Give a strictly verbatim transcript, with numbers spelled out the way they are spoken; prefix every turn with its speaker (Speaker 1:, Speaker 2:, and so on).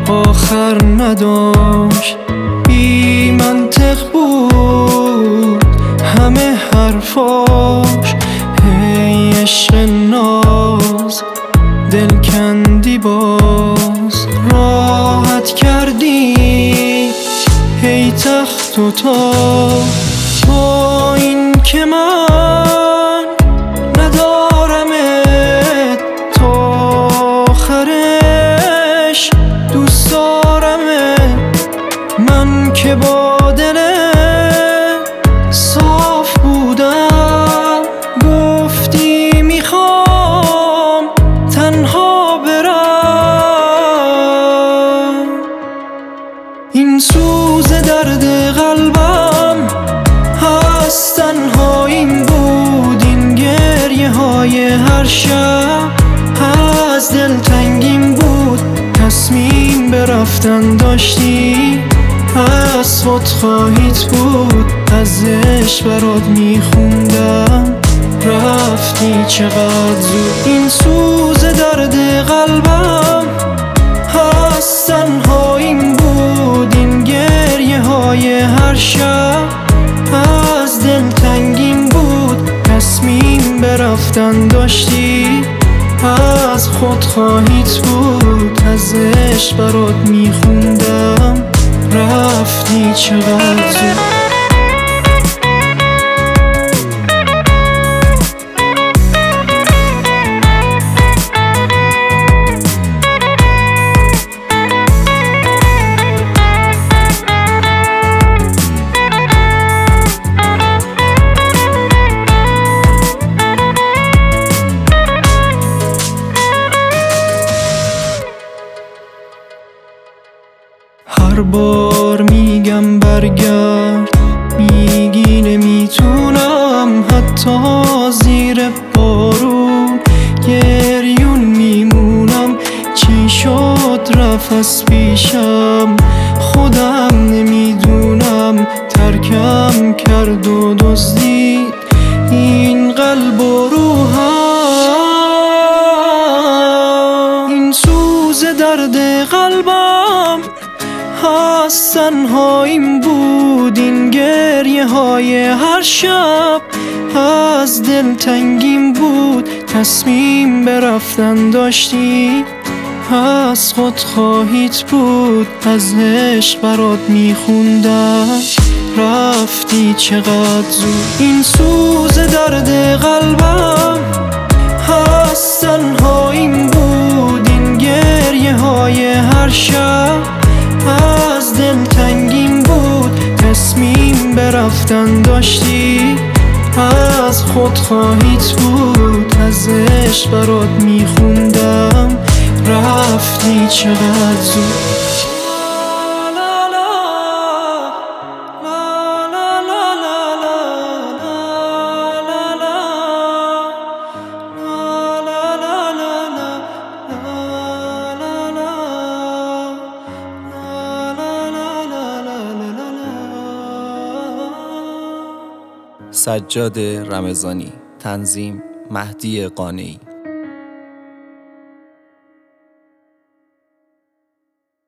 Speaker 1: آخر نداشت، بی منطق بود همه حرفاش. هی عشق ناز دل کندی باز، راحت کردی هی تخت و تاج. با این که من ندارمت تا آخرش، دوست دارمت من که با دل صاف بودم. گفتی میخوام تنها برم، این سوز درد قلبم هست، تنهاییم بود این گریه های هر شب. از دلتنگیم بود تصمیم به رفتن داشتی، از خودخواهیت بود از عشق برات میخوندم. رفتی چقدر زود، این سوز درد قلبم هست، تنهاییم بود این گریه های هر شب. از دلتنگیم بود تصمیم به رفتن داشتی، از خودخواهیت بود از عشق برات میخوندم. رفتی چقدر زود. هر بار میگم برگرد، میگی نمیتونم، حتی زیر بارون گریون میمونم. چی شد رفت از پیشم خودم نمیدونم، ترکم کرد و دزدید این قلب و روحم. این سوز درد قلبم هست، تنهاییم بود این گریه های هر شب. از دلتنگیم بود تصمیم به رفتن داشتی، از خودخواهیت بود از عشق برات میخوندم. رفتی چقدر زود، این سوز درد قلبم هست، تنهاییم بود این گریه های هر شب. از دلتنگیم بود تصمیم به رفتن داشتی، از خودخواهیت بود از عشق برات میخوندم. رفتی چقدر زود.
Speaker 2: سجاد رمضانی، تنظیم مهدی قانعی.